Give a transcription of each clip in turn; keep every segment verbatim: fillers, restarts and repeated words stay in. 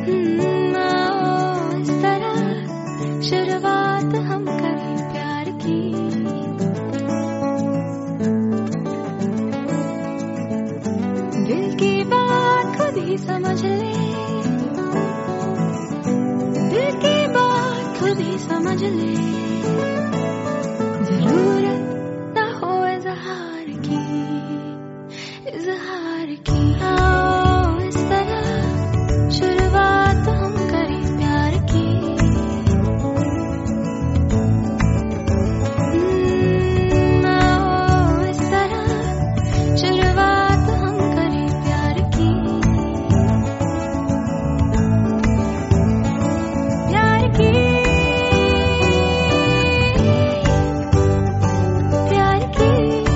हम्म, आओ इस तरह शुरुआत हम करें प्यार की। दिल की बात खुद ही समझ ले, दिल की बात खुद ही समझ ले, जरूरत ना हो इजहार की, इजहार की। आओ इस तरह शुरुआत हम करें प्यार की। हम्म, आओ इस तरह शुरुआत हम करें प्यार की। प्यार की, प्यार की,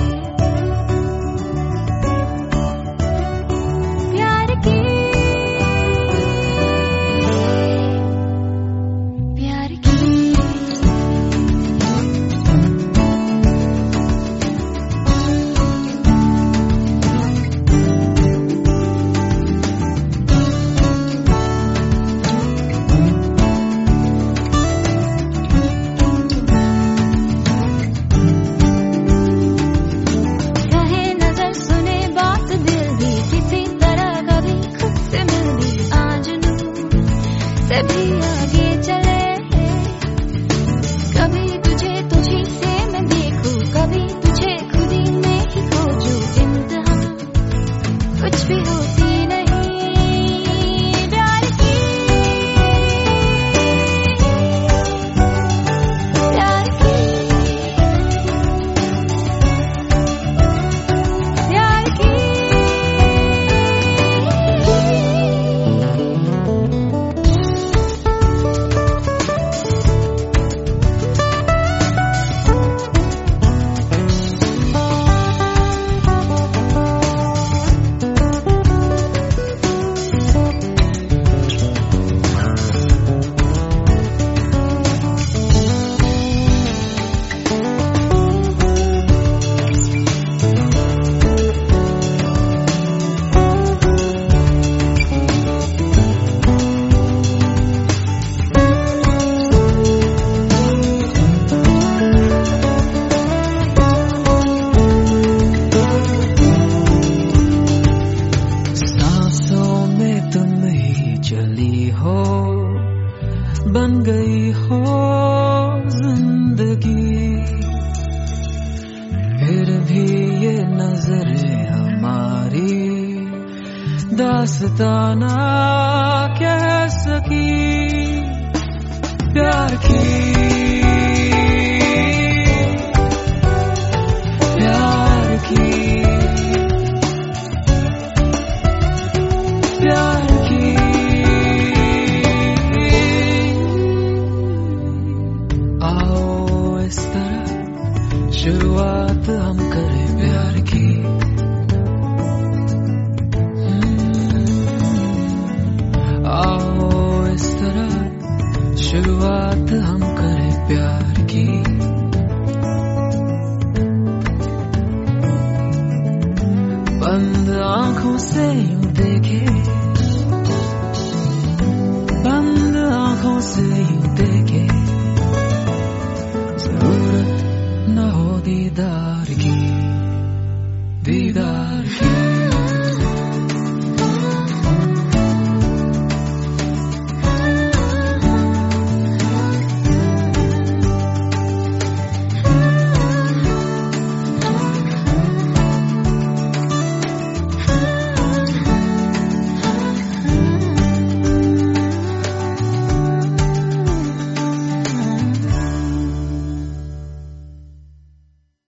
प्यार की, प्यार की। रहे नजर सुने बात दिल भी, किसी तरह कभी खुद से मिल भी, आज नू से भी आगे चले। कभी तुझे तुझी से मैं देखूं, कभी तुझे खुद ही में ही खोजूं, इंतहा कुछ भी होती नहीं। प्यार की, प्यार की, प्यार की। सांसों में तुम ही चली हो, बन गई हो जिंदगी। फिर भी ये नजरें हमारी दास्ताना कह सकी प्यार की, प्यार की, प्यार की। आओ इस तरह शुरुआत हम करें प्यार की। हम्म, आओ इस तरह शुरुआत हम करें प्यार की। बंद आंखों से यूं देखे, बंद आंखों से यूं देखे, जरूरत न हो दीदार की, दीदार की।